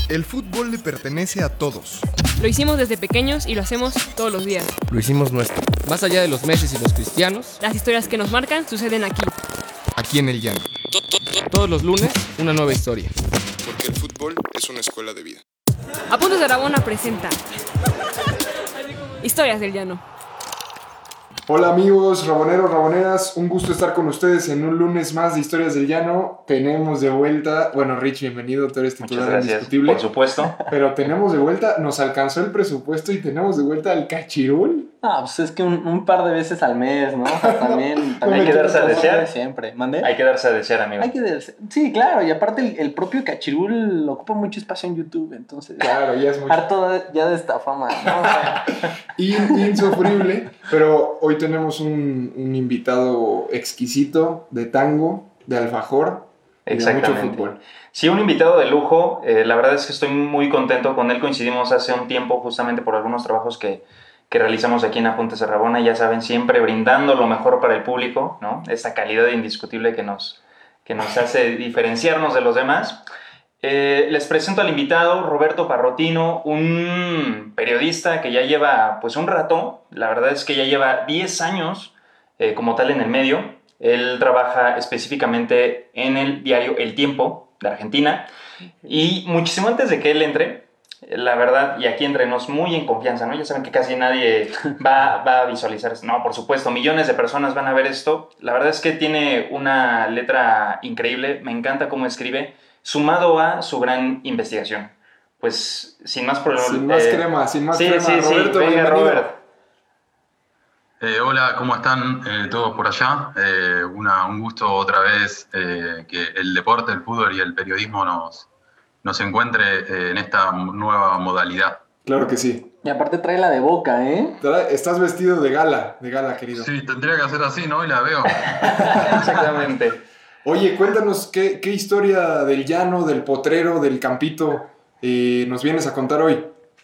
El fútbol le pertenece a todos. Lo hicimos desde pequeños y lo hacemos todos los días. Lo hicimos nuestro. Más allá de los Messi y los Cristianos, las historias que nos marcan suceden aquí. Aquí en el llano. Todos los lunes, una nueva historia. Porque el fútbol es una escuela de vida. Apuntes de Rabona presenta Historias del Llano. Hola amigos, raboneros, raboneras, un gusto estar con ustedes en un lunes más de Historias del Llano. Tenemos de vuelta, bueno Rich, bienvenido, tú eres titular indiscutible. Por supuesto. Pero tenemos de vuelta, nos alcanzó el presupuesto y tenemos de vuelta al Cachirul. Ah, pues es que un par de veces al mes, ¿no? O sea, también hay que darse a desear. Siempre. ¿Mandé? Hay que darse a desear, amigo. Hay que darse. Sí, claro, y aparte el propio Cachirul ocupa mucho espacio en YouTube, entonces. Claro, ya es mucho. Harto ya de esta fama, ¿no? O sea, insufrible, pero hoy tenemos un invitado exquisito de tango, de alfajor y de mucho fútbol. Sí, un invitado de lujo. La verdad es que estoy muy contento con él. Coincidimos hace un tiempo justamente por algunos trabajos que realizamos aquí en Apuntes de Rabona. Ya saben, siempre brindando lo mejor para el público, ¿no? Esta calidad indiscutible que nos hace diferenciarnos de los demás. Les presento al invitado, Roberto Parrotino, un periodista que ya lleva pues un rato. La verdad es que ya lleva 10 años como tal en el medio. Él trabaja específicamente en el diario El Tiempo de Argentina. Y muchísimo antes de que él entre, la verdad, y aquí entre nos muy en confianza, ¿no? Ya saben que casi nadie va a visualizar esto. No, por supuesto, millones de personas van a ver esto. La verdad es que tiene una letra increíble, me encanta cómo escribe, sumado a su gran investigación. Pues, sin más problemas. Sin más crema. Roberto, venga, Robert. Hola, ¿cómo están todos por allá? Un gusto otra vez que el deporte, el fútbol y el periodismo nos encuentre en esta nueva modalidad. Claro que sí. Y aparte trae la de Boca, ¿eh? Estás vestido de gala, querido. Sí, tendría que hacer así, ¿no? Y la veo. Exactamente. Oye, cuéntanos qué historia del llano, del potrero, del campito nos vienes a contar hoy.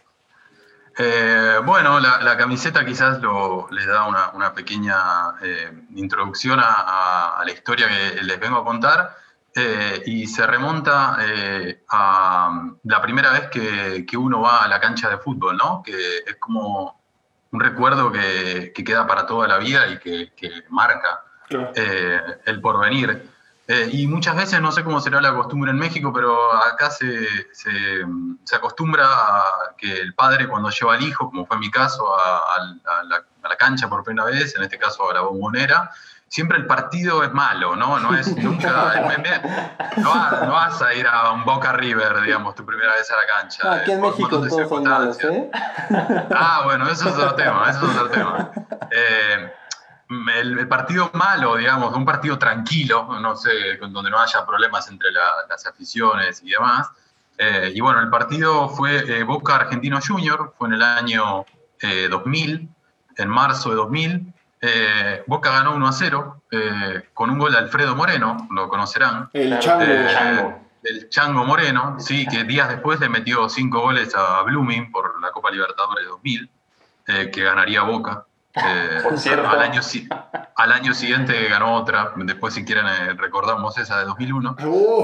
Bueno, la camiseta quizás les da una pequeña introducción a la historia que les vengo a contar. Y se remonta a la primera vez que uno va a la cancha de fútbol, ¿no? Que es como un recuerdo que queda para toda la vida y que marca el porvenir. Y muchas veces, no sé cómo será la costumbre en México, pero acá se acostumbra a que el padre, cuando lleva al hijo, como fue mi caso, a la cancha por primera vez, en este caso a la Bombonera, siempre el partido es malo, ¿no? No es nunca. No vas a ir a un Boca River, digamos, tu primera vez a la cancha. Aquí en México todos son malos, ¿eh? Bueno, eso es otro tema. El partido malo, digamos, un partido tranquilo, no sé, donde no haya problemas entre las aficiones y demás. Y bueno, el partido fue Boca Argentino Junior, fue en el año 2000, en marzo de 2000. Boca ganó 1-0 con un gol de Alfredo Moreno, lo conocerán. El Chango. El Chango Moreno, sí, que días después le metió 5 goles a Blooming por la Copa Libertadores 2000, que ganaría Boca. Por cierto. Al año siguiente ganó otra, después si quieren recordamos esa de 2001.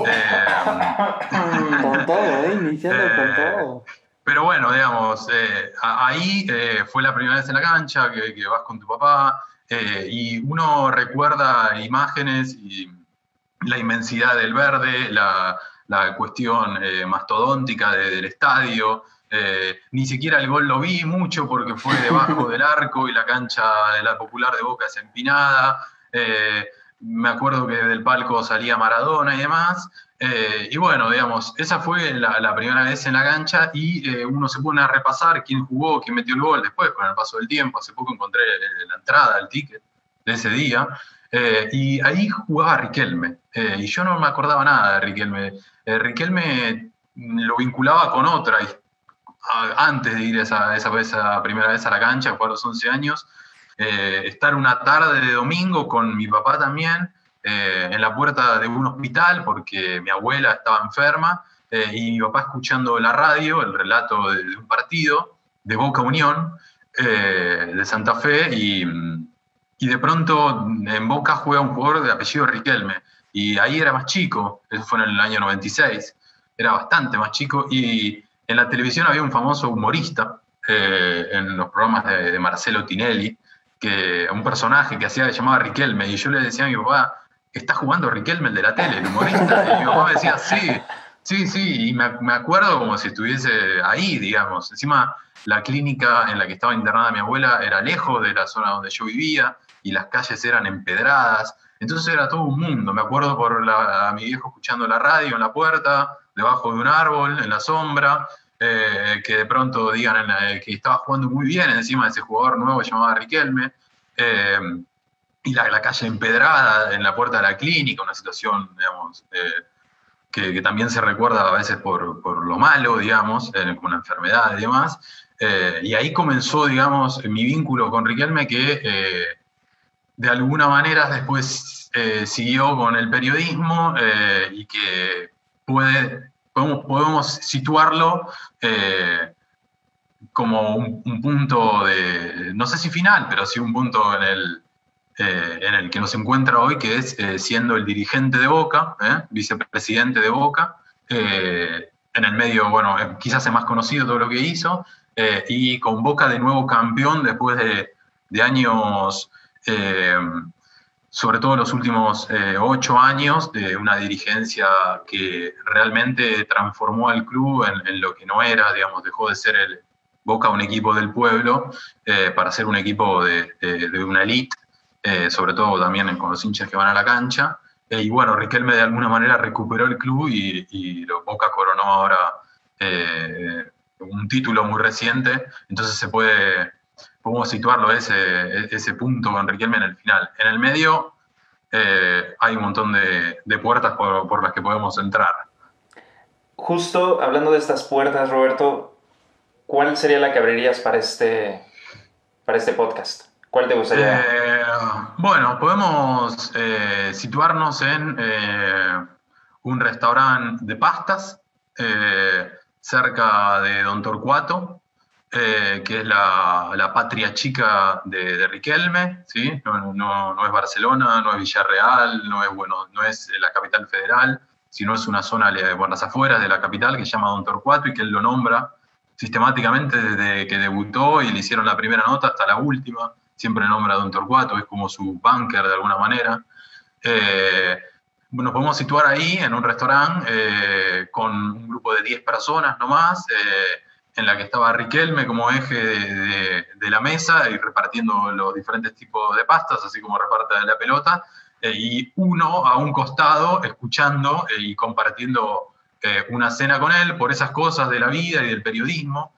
Con todo, iniciando con todo. Pero bueno, digamos, ahí fue la primera vez en la cancha que vas con tu papá y uno recuerda imágenes y la inmensidad del verde, la cuestión mastodóntica del estadio. Ni siquiera el gol lo vi mucho porque fue debajo del arco y la cancha de la Popular de Boca es empinada. Me acuerdo que del palco salía Maradona y demás. Y bueno, digamos, esa fue la primera vez en la cancha y uno se pone a repasar quién jugó, quién metió el gol después con el paso del tiempo. Hace poco encontré la entrada, el ticket de ese día. Y ahí jugaba Riquelme. Y yo no me acordaba nada de Riquelme. Riquelme lo vinculaba con otra antes de ir esa primera vez a la cancha, fue a los 11 años, estar una tarde de domingo con mi papá también, en la puerta de un hospital, porque mi abuela estaba enferma, y mi papá escuchando la radio, el relato de un partido, de Boca Unión, de Santa Fe, y de pronto en Boca juega un jugador de apellido Riquelme, y ahí era más chico, eso fue en el año 96, era bastante más chico, y en la televisión había un famoso humorista, en los programas de Marcelo Tinelli, un personaje que llamaba Riquelme, y yo le decía a mi papá, ¿está jugando Riquelme el de la tele, el humorista? Y mi papá me decía, sí, y me acuerdo como si estuviese ahí, digamos. Encima, la clínica en la que estaba internada mi abuela era lejos de la zona donde yo vivía, y las calles eran empedradas, entonces era todo un mundo. Me acuerdo a mi viejo escuchando la radio en la puerta, debajo de un árbol, en la sombra, que de pronto digan que estaba jugando muy bien encima de ese jugador nuevo que llamaba Riquelme, y la calle empedrada en la puerta de la clínica, una situación, digamos, que también se recuerda a veces por lo malo, digamos, con la enfermedad y demás. Y ahí comenzó, digamos, mi vínculo con Riquelme, que de alguna manera después siguió con el periodismo, y que podemos situarlo como un punto de, no sé si final, pero sí un punto en el que nos encuentra hoy, que es siendo el dirigente de Boca, vicepresidente de Boca, en el medio, bueno, quizás es más conocido todo lo que hizo, y con Boca de nuevo campeón después de años, sobre todo los últimos 8 años, de una dirigencia que realmente transformó al club en lo que no era, digamos, dejó de ser Boca un equipo del pueblo, para ser un equipo de una elite, sobre todo también con los hinchas que van a la cancha. Y bueno, Riquelme de alguna manera recuperó el club y Boca coronó ahora un título muy reciente, entonces podemos situarlo ese punto con Riquelme en el final. En el medio hay un montón de puertas por las que podemos entrar. Justo hablando de estas puertas, Roberto, ¿cuál sería la que abrirías para este podcast? ¿Cuál te gustaría? Bueno, podemos situarnos en un restaurante de pastas cerca de Don Torcuato, que es la patria chica de Riquelme, ¿sí? No es Barcelona, no es Villarreal, no es la capital federal, sino es una zona por las afueras de la capital que se llama Don Torcuato, y que él lo nombra sistemáticamente desde que debutó y le hicieron la primera nota hasta la última. Siempre nombra a Don Torcuato, es como su búnker de alguna manera. Nos podemos situar ahí en un restaurante con un grupo de 10 personas nomás, en la que estaba Riquelme como eje de la mesa y repartiendo los diferentes tipos de pastas, así como reparte la pelota, y uno a un costado escuchando y compartiendo una cena con él por esas cosas de la vida y del periodismo,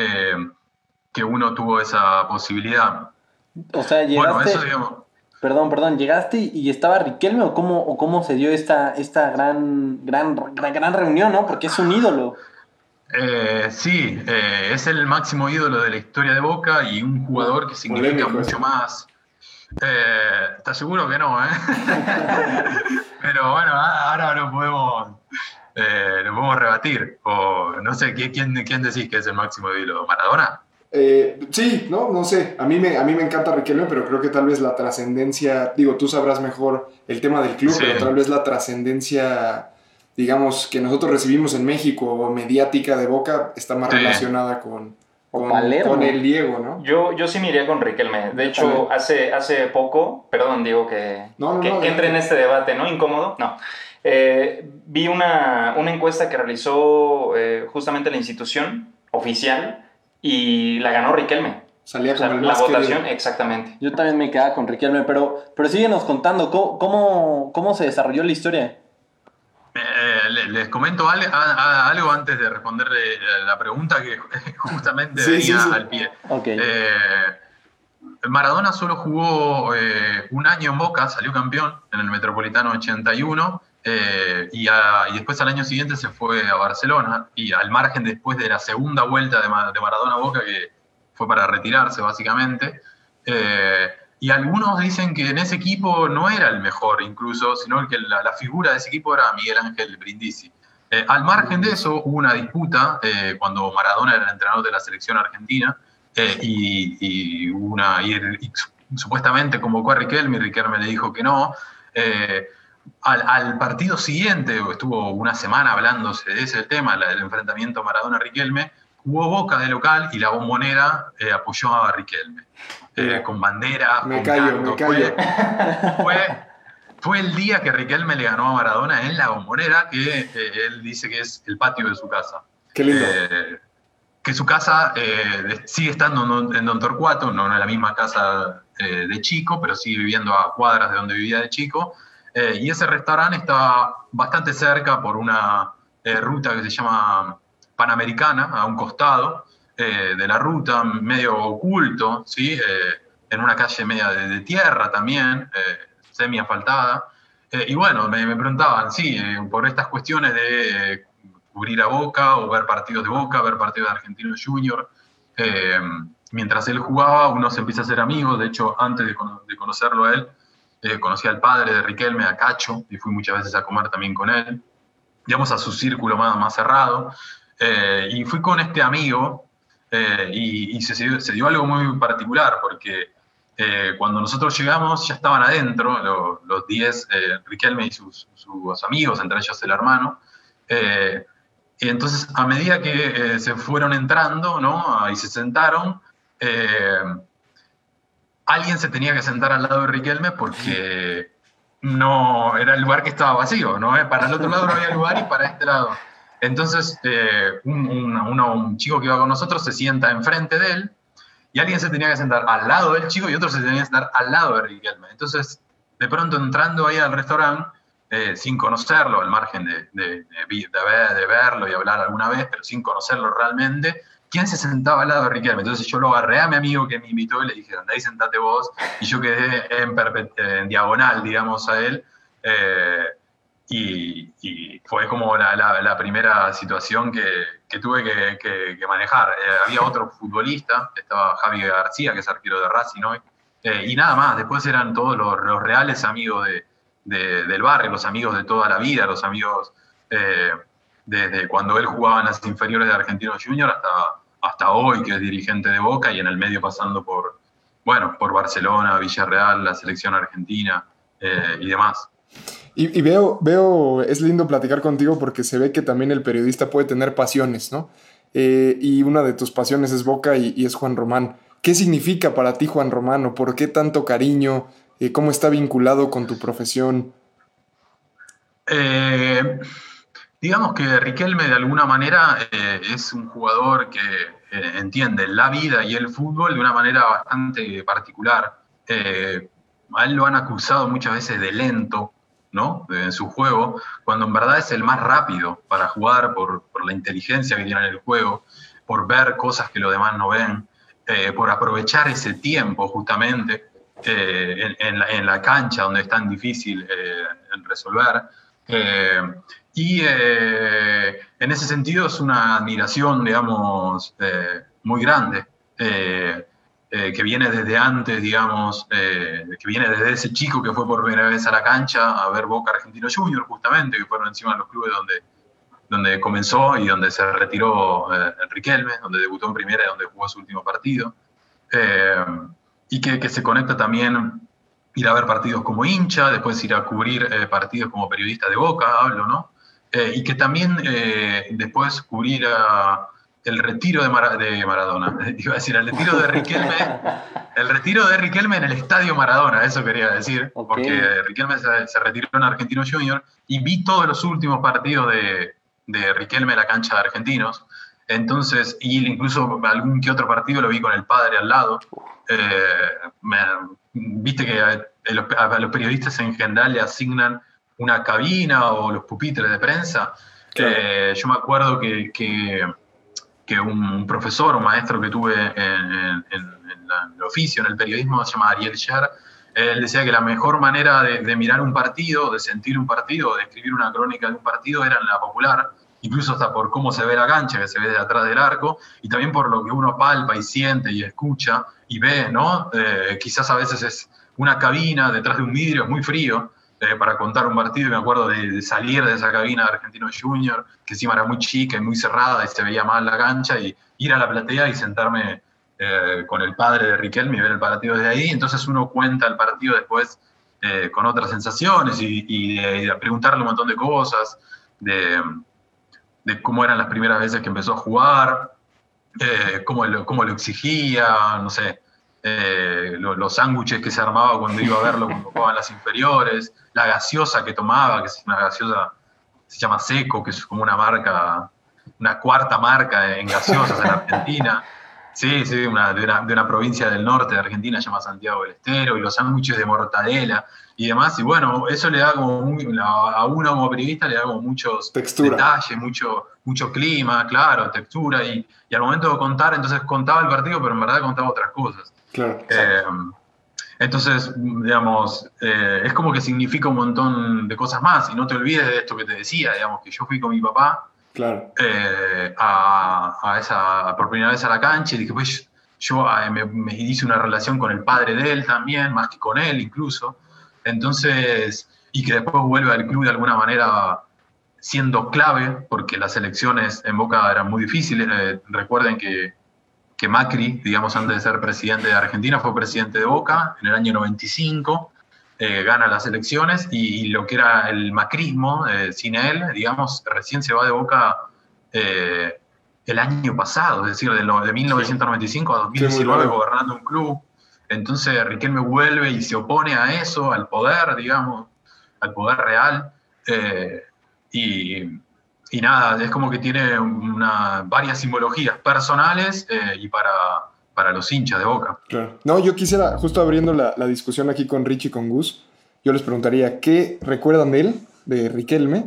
que uno tuvo esa posibilidad. O sea, llegaste... Bueno, eso digamos... Perdón, ¿llegaste y estaba Riquelme o cómo se dio esta gran reunión, ¿no? Porque es un ídolo. Sí, es el máximo ídolo de la historia de Boca y un jugador que significa mucho más. ¿Estás seguro que no, Pero bueno, ahora lo podemos rebatir. O no sé, ¿quién decís que es el máximo ídolo? ¿Maradona? Sí, no sé. A mí me encanta Riquelme, pero creo que tal vez la trascendencia, digo, tú sabrás mejor el tema del club, sí, pero tal vez la trascendencia, digamos, que nosotros recibimos en México o mediática de Boca está más relacionada con el Diego, ¿no? Yo sí me iría con Riquelme. De hecho, hace poco, perdón, Diego, que entre en este debate, ¿no? Incómodo. No. Vi una encuesta que realizó justamente la institución oficial y la ganó Riquelme. Salía como el más la votación, querido. Exactamente. Yo también me quedaba con Riquelme, pero síguenos contando, ¿cómo se desarrolló la historia? Les comento algo antes de responderle la pregunta que justamente venía al pie. Okay. Maradona solo jugó un año en Boca, salió campeón en el Metropolitano 81, y después al año siguiente se fue a Barcelona, y al margen después de la segunda vuelta de Maradona a Boca, que fue para retirarse básicamente, y algunos dicen que en ese equipo no era el mejor incluso, sino que la figura de ese equipo era Miguel Ángel Brindisi. Al margen de eso hubo una disputa cuando Maradona era el entrenador de la selección argentina, y supuestamente convocó a Riquelme, y Riquelme le dijo que no. al partido siguiente, estuvo una semana hablándose de ese tema, del enfrentamiento Maradona-Riquelme, jugó Boca de local y la Bombonera apoyó a Riquelme. Con banderas, con cantos. Fue el día que Riquelme le ganó a Maradona en la Bombonera, que él dice que es el patio de su casa. Qué lindo. Que su casa sigue estando en Don Torcuato, no en la misma casa de chico, pero sigue viviendo a cuadras de donde vivía de chico. Y ese restaurante está bastante cerca por una ruta que se llama Panamericana, a un costado de la ruta, medio oculto, ¿sí? En una calle media de tierra también, semi-asfaltada. Y bueno, me preguntaban, sí, por estas cuestiones de cubrir a Boca o ver partidos de Boca, ver partidos de Argentinos Junior. Mientras él jugaba, uno se empieza a hacer amigos. De hecho, antes de conocerlo a él, conocí al padre de Riquelme, a Cacho, y fui muchas veces a comer también con él, digamos, a su círculo más cerrado. Y fui con este amigo y se dio algo muy particular, porque cuando nosotros llegamos ya estaban adentro los 10, Riquelme y sus amigos, entre ellos el hermano. Y entonces, a medida que se fueron entrando, ¿no? Y se sentaron, alguien se tenía que sentar al lado de Riquelme porque no era el lugar que estaba vacío, ¿no? Para el otro lado no había lugar y para este lado. Entonces, un chico que iba con nosotros se sienta enfrente de él y alguien se tenía que sentar al lado del chico y otro se tenía que sentar al lado de Riquelme. Entonces, de pronto, entrando ahí al restaurante, sin conocerlo, al margen de verlo y hablar alguna vez, pero sin conocerlo realmente, ¿quién se sentaba al lado de Riquelme? Entonces yo lo agarré a mi amigo que me invitó y le dije, andá ahí, sentate vos, y yo quedé en diagonal, digamos, a él, y fue como la primera situación que tuve que manejar. Había otro futbolista, estaba Javi García, que es arquero de Racing hoy, y nada más. Después eran todos los reales amigos del barrio, los amigos de toda la vida, los amigos desde cuando él jugaba en las inferiores de Argentinos Junior hasta hoy, que es dirigente de Boca, y en el medio pasando por Barcelona, Villarreal, la selección argentina y demás. Y veo, es lindo platicar contigo porque se ve que también el periodista puede tener pasiones, ¿no? Y una de tus pasiones es Boca y es Juan Román. ¿Qué significa para ti Juan Román o por qué tanto cariño? ¿Cómo está vinculado con tu profesión? Digamos que Riquelme de alguna manera es un jugador que entiende la vida y el fútbol de una manera bastante particular. A él lo han acusado muchas veces de lento, ¿no? En su juego, cuando en verdad es el más rápido para jugar por la inteligencia que tiene en el juego, por ver cosas que los demás no ven, por aprovechar ese tiempo justamente en la cancha donde es tan difícil resolver. Y en ese sentido es una admiración, digamos, muy grande, que viene desde antes, digamos, que viene desde ese chico que fue por primera vez a la cancha a ver Boca Argentinos Junior, justamente, que fueron encima de los clubes donde comenzó y donde se retiró Riquelme, donde debutó en primera y donde jugó su último partido. Y que se conecta también ir a ver partidos como hincha, después ir a cubrir partidos como periodista de Boca, hablo, ¿no? Y que también después cubrir el retiro de Maradona, iba a decir, el retiro de Riquelme en el Estadio Maradona, eso quería decir, okay. Porque Riquelme se retiró en Argentinos Junior y vi todos los últimos partidos de Riquelme en la cancha de Argentinos. Entonces, y incluso algún que otro partido lo vi con el padre al lado. Viste que a los periodistas en general le asignan una cabina o los pupitres de prensa. Claro. Yo me acuerdo que un profesor o maestro que tuve en el oficio, en el periodismo, se llama Ariel Scher, él decía que la mejor manera de mirar un partido, de sentir un partido, de escribir una crónica de un partido era en la popular, incluso hasta por cómo se ve la cancha, que se ve de atrás del arco, y también por lo que uno palpa y siente y escucha y ve, ¿no? Quizás a veces es una cabina detrás de un vidrio, es muy frío, para contar un partido, y me acuerdo de salir de esa cabina de Argentinos Junior, que encima era muy chica y muy cerrada y se veía mal la cancha, y ir a la platea y sentarme con el padre de Riquelme y ver el partido desde ahí. Entonces uno cuenta el partido después con otras sensaciones y de preguntarle un montón de cosas, de cómo eran las primeras veces que empezó a jugar, cómo lo exigía, no sé, los sándwiches que se armaba cuando iba a verlo cuando jugaban las inferiores, la gaseosa que tomaba, que es una gaseosa, se llama Seco, que es como una marca, una cuarta marca en gaseosas en Argentina. Sí, de una provincia del norte de Argentina, se llama Santiago del Estero, y los sándwiches de mortadela y demás. Y bueno, eso le da como a uno como periodista le da como muchos detalles, mucho clima, claro, textura. Y al momento de contar, entonces contaba el partido, pero en verdad contaba otras cosas. Claro. Entonces, digamos, es como que significa un montón de cosas más. Y no te olvides de esto que te decía, digamos, que yo fui con mi papá. Claro. Por primera vez a la cancha, y después yo me hice una relación con el padre de él también, más que con él incluso. Entonces, y que después vuelve al club de alguna manera siendo clave, porque las elecciones en Boca eran muy difíciles. Recuerden que Macri, digamos, antes de ser presidente de Argentina, fue presidente de Boca en el año 95. Gana las elecciones y lo que era el macrismo, sin él, digamos, recién se va de Boca el año pasado, es decir, de 1995 a 2019 gobernando un club. Entonces Riquelme vuelve y se opone a eso, al poder, digamos, al poder real. Y nada, es como que tiene varias simbologías personales y para los hinchas de Boca. Claro. No, yo quisiera, justo abriendo la discusión aquí con Rich y con Gus, yo les preguntaría qué recuerdan de él, de Riquelme,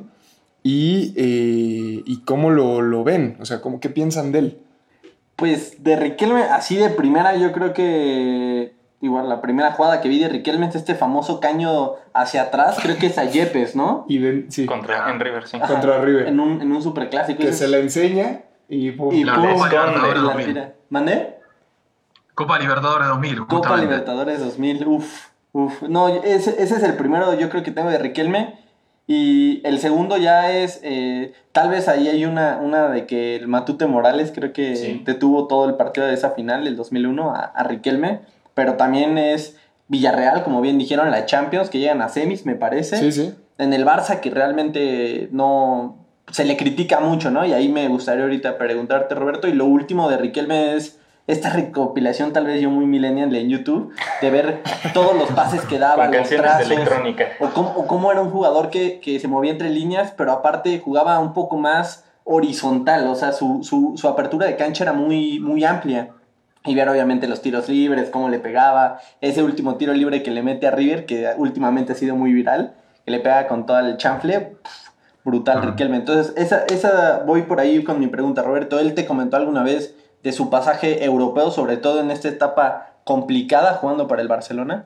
y cómo lo ven, o sea, qué piensan de él. Pues de Riquelme, así de primera, yo creo que igual la primera jugada que vi de Riquelme es este famoso caño hacia atrás, creo que es a Yepes, ¿no? Sí. En River, sí. Ajá, contra River. En un superclásico. Que se la enseña y pum. Y la pum, Copa Libertadores la 2000. tira. ¿Mandé? Copa Libertadores 2000, justamente. Copa Libertadores 2000, uf. No, ese es el primero yo creo que tengo de Riquelme. Y el segundo ya es, tal vez ahí hay una de que el Matute Morales creo que detuvo todo el partido de esa final, el 2001, a Riquelme. Pero también es Villarreal, como bien dijeron, la Champions, que llegan a semis, me parece. Sí, sí. En el Barça, que realmente no se le critica mucho, ¿no? Y ahí me gustaría ahorita preguntarte, Roberto. Y lo último de Riquelme es esta recopilación, tal vez yo muy millennial en YouTube, de ver todos los pases que daba, con los canciones de trazos, electrónica. o cómo era un jugador que se movía entre líneas, pero aparte jugaba un poco más horizontal, o sea, su apertura de cancha era muy, muy amplia. Y ver obviamente los tiros libres, cómo le pegaba, ese último tiro libre que le mete a River, que últimamente ha sido muy viral, que le pega con todo el chanfle, brutal Riquelme. Entonces, esa voy por ahí con mi pregunta, Roberto. ¿Él te comentó alguna vez de su pasaje europeo, sobre todo en esta etapa complicada jugando para el Barcelona?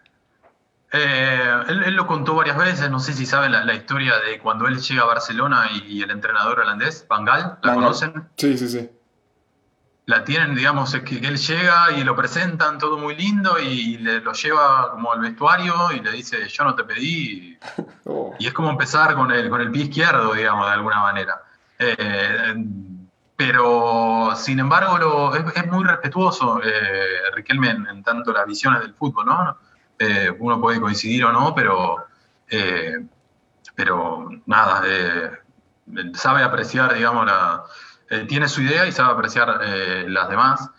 Él lo contó varias veces, no sé si saben la historia de cuando él llega a Barcelona y el entrenador holandés, Van Gaal, ¿la conocen? Sí. La tienen, digamos, es que él llega y lo presentan todo muy lindo y lo lleva como al vestuario y le dice, yo no te pedí. Y es como empezar con el pie izquierdo, digamos, de alguna manera. Pero, sin embargo, es muy respetuoso Riquelme en tanto las visiones del fútbol, ¿no? Uno puede coincidir o no, pero nada, sabe apreciar, digamos, tiene su idea y sabe apreciar las demás.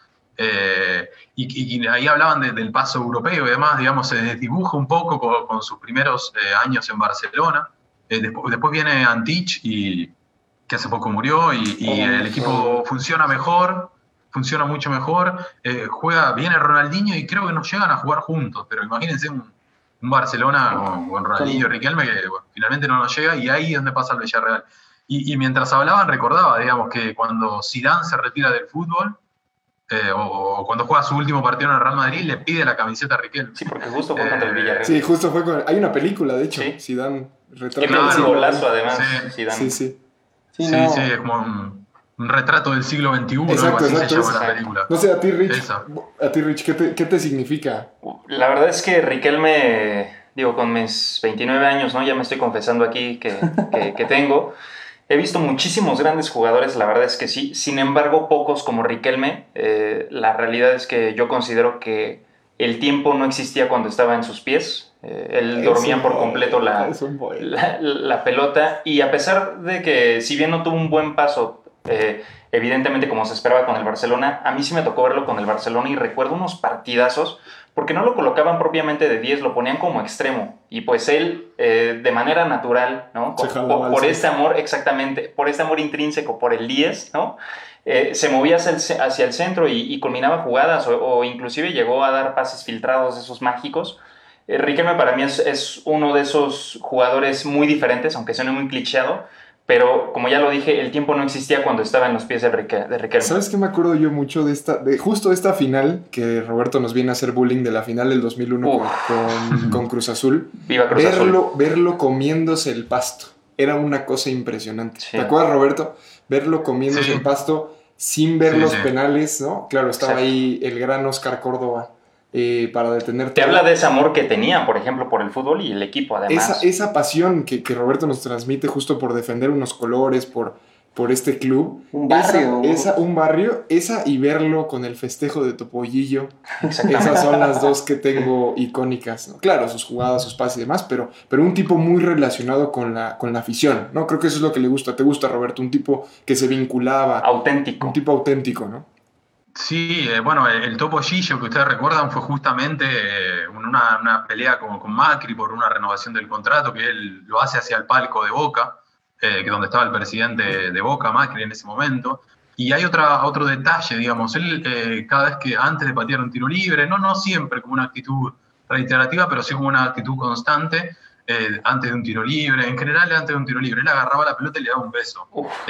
Y ahí hablaban del paso europeo y demás, digamos, se desdibuja un poco con sus primeros años en Barcelona. Después viene Antich, que hace poco murió, y el equipo funciona mucho mejor. Viene Ronaldinho y creo que no llegan a jugar juntos, pero imagínense un Barcelona con Ronaldinho y Riquelme que finalmente no nos llega, y ahí es donde pasa el Villarreal. Y mientras hablaban recordaba, digamos, que cuando Zidane se retira del fútbol, o cuando juega su último partido en el Real Madrid, le pide la camiseta a Riquelme. Sí, porque justo fue contra el Villarreal. Sí, justo fue hay una película, de hecho, Zidane retrata. Qué mal golazo, además, Zidane. Sí, es como un retrato del siglo XXI, exacto, algo así se llama la película. No sé, a ti, Rich, ¿qué te significa? La verdad es que Riquelme, digo, con mis 29 años, ¿no? Ya me estoy confesando aquí que tengo. He visto muchísimos grandes jugadores, la verdad es que sí. Sin embargo, pocos como Riquelme. La realidad es que yo considero que el tiempo no existía cuando estaba en sus pies. Él dormía por completo la pelota, y a pesar de que si bien no tuvo un buen paso, evidentemente como se esperaba con el Barcelona, a mí sí me tocó verlo con el Barcelona y recuerdo unos partidazos porque no lo colocaban propiamente de 10, lo ponían como extremo, y pues él de manera natural, ¿no? Por este amor, exactamente, por este amor intrínseco por el 10, ¿no? Se movía hacia el centro y culminaba jugadas o inclusive llegó a dar pases filtrados, esos mágicos. Riquelme para mí es uno de esos jugadores muy diferentes, aunque suene muy clicheado, pero como ya lo dije, el tiempo no existía cuando estaba en los pies de Riquelme. ¿Sabes qué me acuerdo yo mucho de justo esta final, que Roberto nos viene a hacer bullying de la final del 2001 con Cruz Azul? Viva Cruz Azul. Verlo comiéndose el pasto era una cosa impresionante. Sí. ¿Te acuerdas, Roberto? Verlo comiéndose el pasto sin ver los penales, ¿no? Claro, estaba ahí el gran Oscar Córdoba para detener. Te habla de ese amor que tenía, por ejemplo, por el fútbol y el equipo, además. Esa pasión que Roberto nos transmite justo por defender unos colores, por este club. Un barrio. Un barrio, y verlo con el festejo de Topollillo. Esas son las dos que tengo icónicas, ¿no? Claro, sus jugadas, sus pases y demás, pero un tipo muy relacionado con la afición, ¿no? Creo que eso es lo que le gusta. ¿Te gusta, Roberto? Un tipo que se vinculaba. Auténtico. Un tipo auténtico, ¿no? Sí, bueno, el Topollillo que ustedes recuerdan fue justamente una pelea con Macri por una renovación del contrato, que él lo hace hacia el palco de Boca, que donde estaba el presidente de Boca, Macri, en ese momento. Y hay otro detalle, digamos, él cada vez que antes de patear un tiro libre, no siempre como una actitud reiterativa, pero sí como una actitud constante, antes de un tiro libre, en general antes de un tiro libre, él agarraba la pelota y le daba un beso.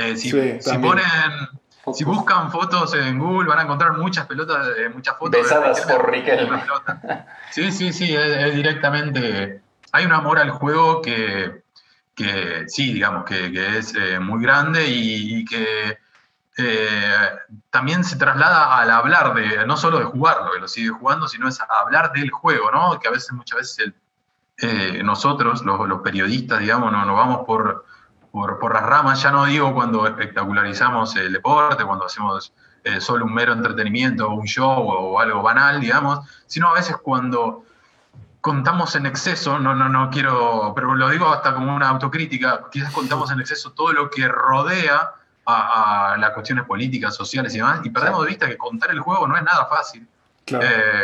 Si buscan fotos en Google van a encontrar muchas fotos besadas por Riquelme. Sí, es directamente. Hay un amor al juego que sí, digamos, que es muy grande y que también se traslada al hablar no solo de jugarlo, que lo sigue jugando, sino es a hablar del juego, ¿no? Que muchas veces nosotros, los periodistas, digamos, nos vamos por las ramas, ya no digo cuando espectacularizamos el deporte, cuando hacemos solo un mero entretenimiento o un show o algo banal, digamos, sino a veces cuando contamos en exceso, no quiero, pero lo digo hasta como una autocrítica, quizás contamos en exceso todo lo que rodea a las cuestiones políticas, sociales y demás, y perdemos de vista que contar el juego no es nada fácil. Claro.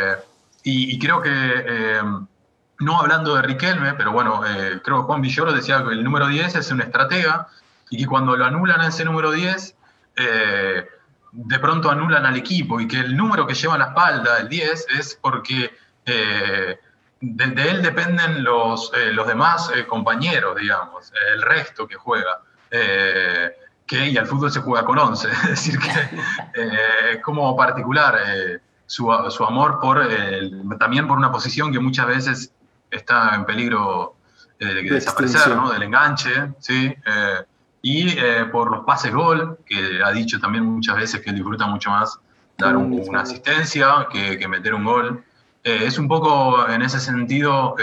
Y creo que... no hablando de Riquelme, pero bueno, creo que Juan Villoro decía que el número 10 es un estratega y que cuando lo anulan a ese número 10, de pronto anulan al equipo y que el número que lleva en la espalda, el 10, es porque de él dependen los demás compañeros, digamos, el resto que juega. Y al fútbol se juega con 11, es decir, que es como particular su amor también por una posición que muchas veces está en peligro de desaparecer, ¿no? Del enganche, ¿sí? Y por los pases gol, que ha dicho también muchas veces que él disfruta mucho más dar una asistencia que meter un gol. Es un poco en ese sentido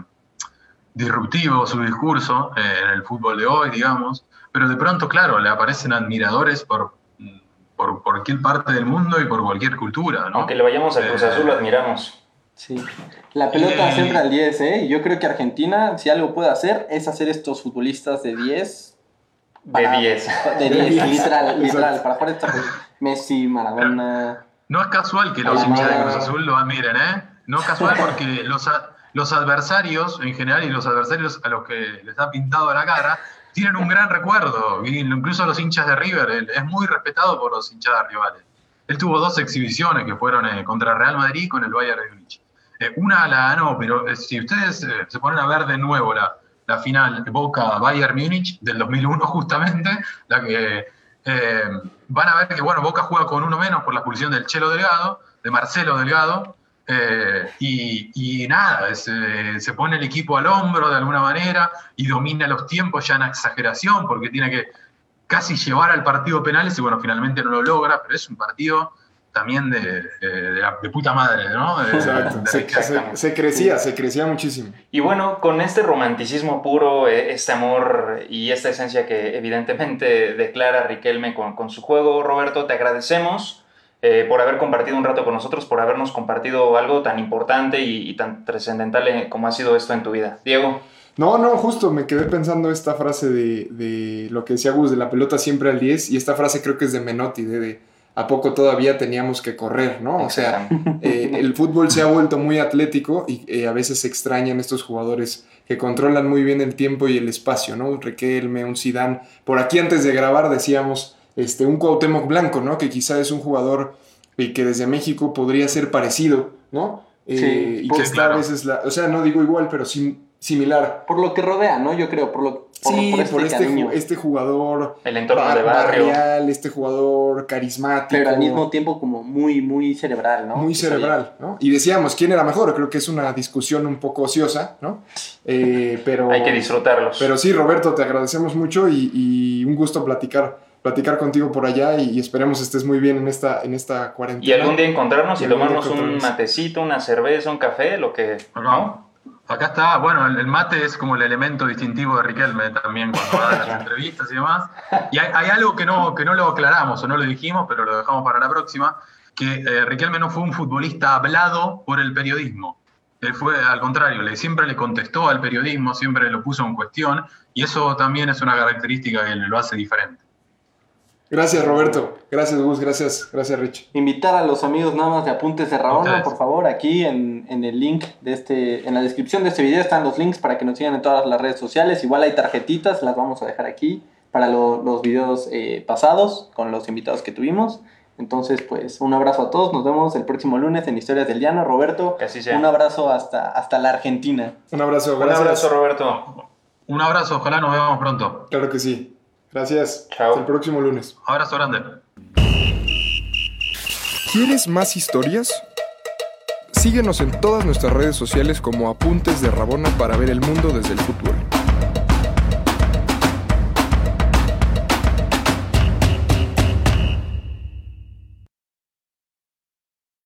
disruptivo su discurso en el fútbol de hoy, digamos, pero de pronto, claro, le aparecen admiradores por cualquier parte del mundo y por cualquier cultura, ¿no? Aunque le vayamos a Cruz Azul, lo admiramos. Sí, la pelota siempre al 10, ¿eh? Yo creo que Argentina, si algo puede hacer, es hacer estos futbolistas de 10. De 10, literal, para jugar esta Messi, Maradona. No es casual que los hinchas de Cruz Azul lo admiren, ¿eh? No es casual porque los adversarios, en general, y los adversarios a los que les ha pintado la cara, tienen un gran recuerdo. Incluso los hinchas de River, él es muy respetado por los hinchas rivales. Él tuvo 2 exhibiciones que fueron contra Real Madrid y con el Bayern de Múnich. Una la ganó, pero si ustedes se ponen a ver de nuevo la final Boca-Bayern Múnich del 2001 justamente, la que van a ver que bueno, Boca juega con uno menos por la expulsión del Chelo Delgado, de Marcelo Delgado, y nada, se pone el equipo al hombro de alguna manera y domina los tiempos ya en exageración porque tiene que casi llevar al partido penales y bueno, finalmente no lo logra, pero es un partido también de puta madre, ¿no? Exacto. Se crecía muchísimo. Y bueno, con este romanticismo puro, este amor y esta esencia que evidentemente declara Riquelme con su juego, Roberto, te agradecemos por haber compartido un rato con nosotros, por habernos compartido algo tan importante y tan trascendental como ha sido esto en tu vida. Diego. No, justo me quedé pensando esta frase de lo que decía Gus, de la pelota siempre al 10, y esta frase creo que es de Menotti, de ¿a poco todavía teníamos que correr, no? O sea, el fútbol se ha vuelto muy atlético y a veces se extrañan estos jugadores que controlan muy bien el tiempo y el espacio, ¿no? Un Riquelme, un Zidane. Por aquí antes de grabar decíamos un Cuauhtémoc Blanco, ¿no? Que quizá es un jugador que desde México podría ser parecido, ¿no? Sí, y que está a veces, o sea, no digo igual, pero similar. Por lo que rodea, ¿no? Yo creo, por este jugador el entorno de barrio, barrial, este jugador carismático, pero al mismo tiempo como muy cerebral, ¿no? Muy cerebral, ¿no? Y decíamos, ¿quién era mejor? Creo que es una discusión un poco ociosa, ¿no? Pero hay que disfrutarlos. Pero sí, Roberto, te agradecemos mucho y un gusto platicar contigo por allá y esperemos estés muy bien en esta cuarentena. Y algún día encontrarnos y tomarnos un matecito, una cerveza, un café, lo que... ¿no? Acá está, bueno, el mate es como el elemento distintivo de Riquelme también cuando da las entrevistas y demás. Y hay algo que no lo aclaramos o no lo dijimos, pero lo dejamos para la próxima, que Riquelme no fue un futbolista hablado por el periodismo. Él fue al contrario, siempre le contestó al periodismo, siempre lo puso en cuestión, y eso también es una característica que lo hace diferente. Gracias, Roberto. Gracias, Gus. Gracias, Rich. Invitar a los amigos nada más de Apuntes de Rabona, por favor, aquí en el link en la descripción de este video están los links para que nos sigan en todas las redes sociales. Igual hay tarjetitas, las vamos a dejar aquí para los videos pasados con los invitados que tuvimos. Entonces, pues, un abrazo a todos. Nos vemos el próximo lunes en Historias del Llano. Roberto, que así sea. Un abrazo hasta la Argentina. Un abrazo, gracias. Un abrazo, Roberto. Un abrazo, ojalá nos veamos pronto. Claro que sí. Gracias. Chao. Hasta el próximo lunes. Abrazo grande. ¿Quieres más historias? Síguenos en todas nuestras redes sociales como Apuntes de Rabona para ver el mundo desde el fútbol.